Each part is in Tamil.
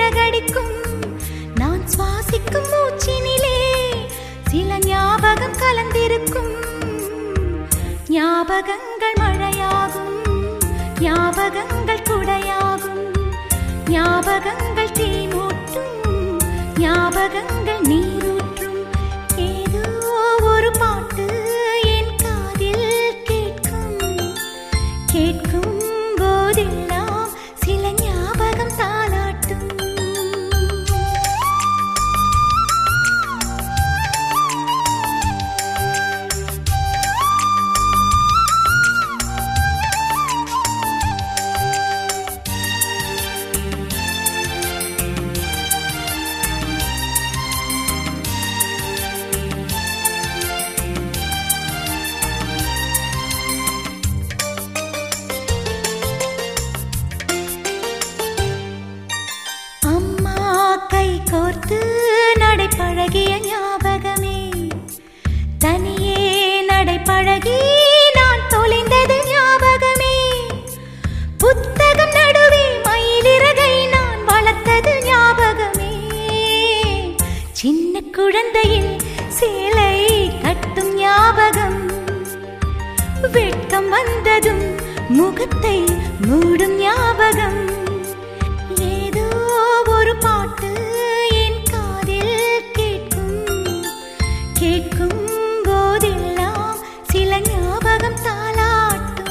சிறகடிக்கும் நான் சுவாசிக்கும் மூச்சினிலே சில ஞாபகம் கலந்திருக்கும் ஞாபகங்கள் மழையாகும் ஞாபகங்கள் குடையாகும் ஞாபகங்கள் தீமூட்டும் ஞாபகங்கள் நீரூற்றும் ஏதோ ஒரு பாட்டு என் காதில் கேட்கும் கேட்கும் போதெல்லாம் சில ஞாபகம் தாலாட்டும் கோர்த்து நடைபழகிய ஞாபகமே தனியே நடைபழகி நான் தொலைந்தது ஞாபகமே புத்தகம் நடுவே மயிலிறகை நான் வளர்த்தது ஞாபகமே சின்ன குழந்தையில் சேலை கட்டும் ஞாபகம் வெட்கம் வந்ததும் முகத்தை மூடும் ஞாபகம் ஏதோ ஒரு பாட்டு கேட்கும் போதெல்லாம் சில ஞாபகம் தாலாட்டும்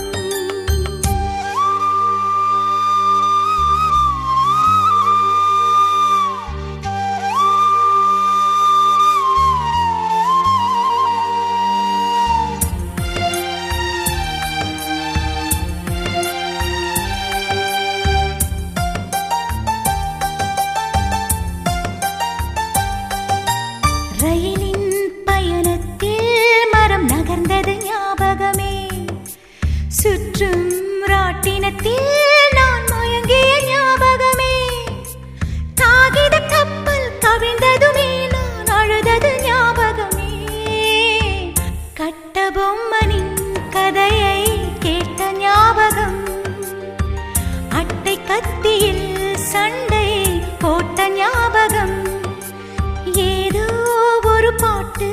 ரயிலின் நகர்ந்தது ஞாபகமே சுற்றும் ராட்டினத்தில் நான் முயங்கிய ஞாபகமே காகித கப்பல் கவிழ்ந்ததுமே நான் அழுதது ஞாபகமே கட்ட பொம்மனின் கதையை கேட்ட ஞாபகம் அட்டை கத்தியில் சண்டை போட்ட ஞாபகம் ஏதோ ஒரு பாட்டு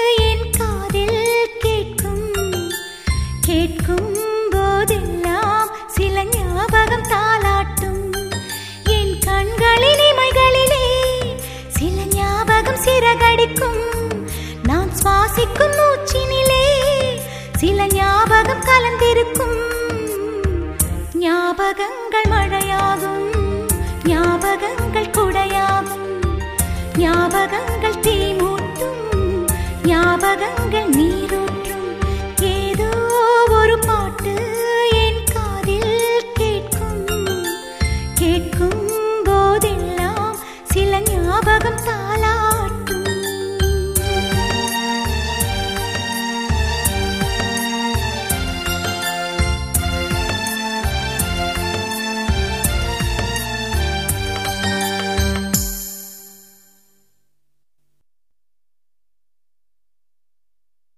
கேட்கும் போதெல்லாம் சில ஞாபகம் தாலாட்டும் என் கண்களின் இமைகளிலே சில ஞாபகம் சிறகடிக்கும் நான் சுவாசிக்கும் மூச்சினிலே சில ஞாபகம் கலந்திருக்கும் ஞாபகங்கள் மழையாகும் ஞாபகங்கள் குடையாகும் ஞாபகங்கள் தீமூட்டும் ஞாபகங்கள் நீ